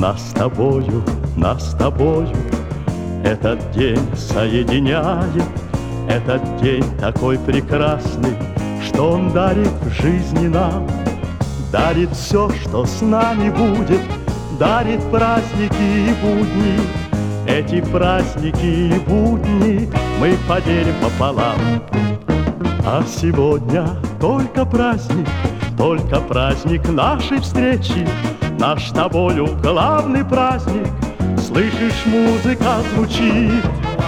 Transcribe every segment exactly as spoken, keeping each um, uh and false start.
Нас с тобою, нас с тобою этот день соединяет. Этот день такой прекрасный, что он дарит в жизни нам. Дарит все, что с нами будет, дарит праздники и будни. Эти праздники и будни мы поделим пополам. А сегодня только праздник, только праздник нашей встречи. Наш с тобою главный праздник. Слышишь, музыка звучит.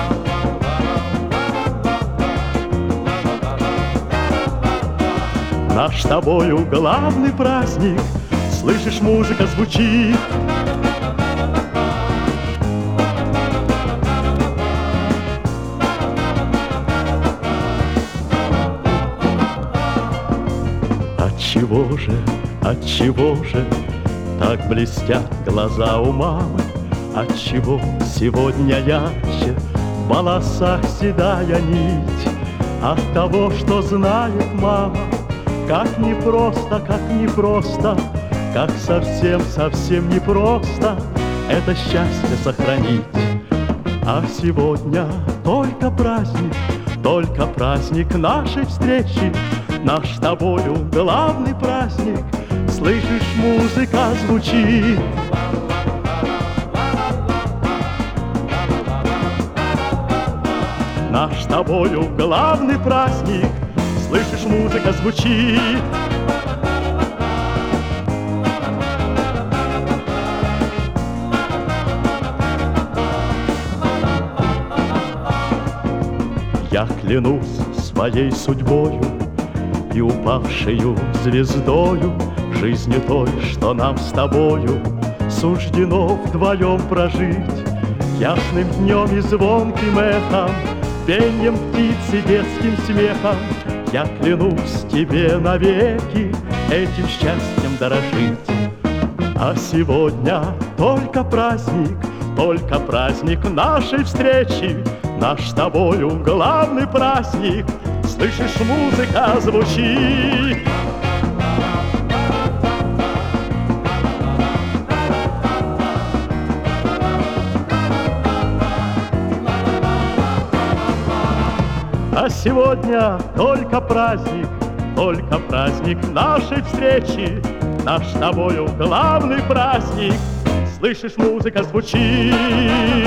Наш с тобою главный праздник. Слышишь, музыка звучит. Отчего же, отчего же так блестят глаза у мамы? Отчего сегодня ярче в волосах седая нить? От того, что знает мама, как непросто, как непросто, как совсем-совсем непросто это счастье сохранить. А сегодня только праздник, только праздник нашей встречи. Наш с тобою главный праздник. Слышишь, музыка звучит. Наш с тобою главный праздник. Слышишь, музыка звучит. Я клянусь своей судьбою и упавшею звездою, жизнью той, что нам с тобою суждено вдвоем прожить. Ясным днем и звонким эхом, пеньем птицы, детским смехом я клянусь тебе навеки этим счастьем дорожить. А сегодня только праздник, только праздник нашей встречи. Наш с тобою главный праздник. Слышишь, музыка звучит. А сегодня только праздник, только праздник нашей встречи. Наш с тобою главный праздник. Слышишь, музыка звучит.